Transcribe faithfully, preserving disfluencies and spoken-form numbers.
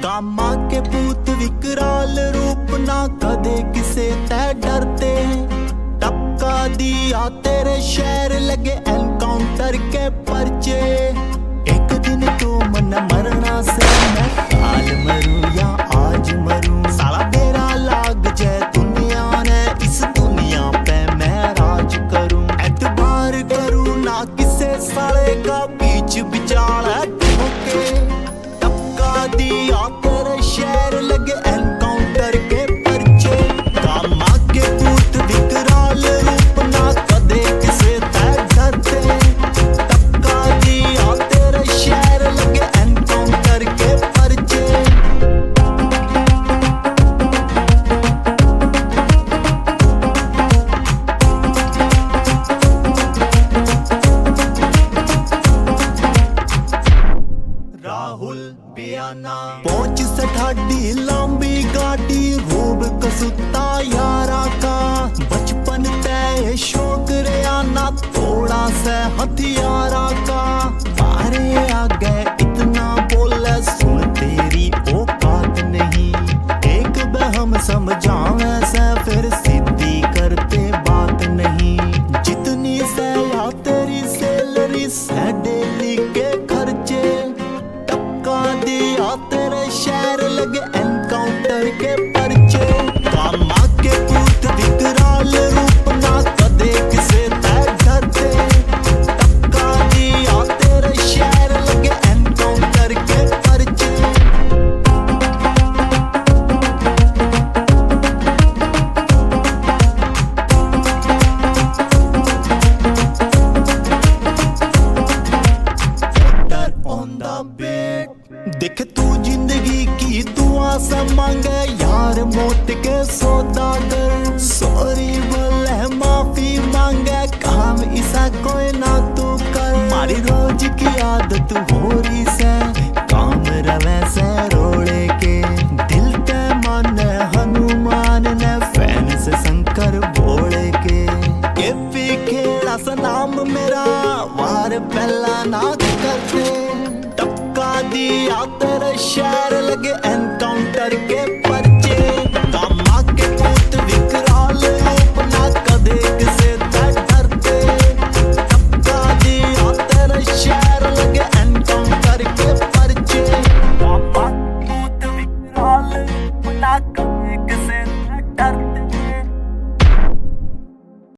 कामा के पूत विकराल रूप ना कदे किसे तै डरते। टपका दिया तेरे शहर लगे एनकाउंटर के पर्चे। एक दिन तो मन मरना से मैं काल मरूं या आज मरूं। साला तेरा लाग जाए दुनिया ने इस दुनिया पे मैं राज करूं। एतबार करूं ना किसे साले का बीच बिचार है ठोके। टपका दिया तेरे शहर लगे एनकाउंटर के पर्चे। कामा के पूत विकराल रूप ना कदे किसे तै डरते। टपका दिया तेरे शहर लगे एनकाउंटर के पर्चे। राहुल बियाना पहुंच सठाडी लंबी गाड़ी रूब कसुता यारा का। बचपन तय शौक रहा ना थोड़ा सा हथियारा का। बारे आ गए इतना बोले सुन तेरी औकात नहीं। एक बहम समझावे से फिर सीधी करते बात नहीं। जितनी से या तेरी सैलरी से डेली के खर्चे। टपका दिया तेरे शहर लगे एनकाउंटर के पर्चे। कामा के पूत विकराल रूप ना कदे किसे तै डरते। टपका दिया तेरे शहर लगे एनकाउंटर के पर्चे। ऑन द बेड देख तू जिंदगी की दुआ से मांगे यार मौत के सौदागर। सॉरी बोले माफी मांगे काम ऐसा कोई ना तू कर। मारी रोज की आदत हो रही से काम रवे से रोड़े के। दिल ते माने हनुमान ने फैन से शंकर भोले के। ये भी खेड़ा सा नाम मेरा वार पहला ना करते। टपका दिया तेरे शहर लगे एन